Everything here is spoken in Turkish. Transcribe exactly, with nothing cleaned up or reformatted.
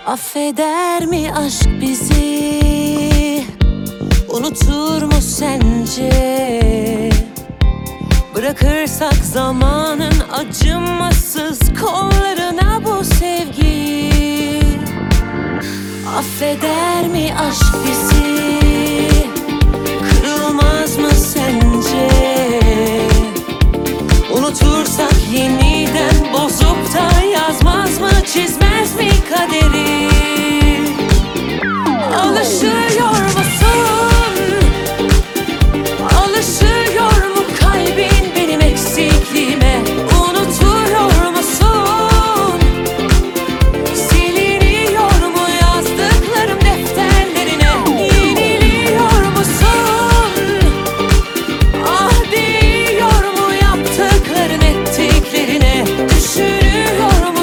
Affeder mi aşk bizi? Unutur mu sence? Bırakırsak zamanın acımasız kollarına bu sevgiyi. Affeder mi aşk bizi?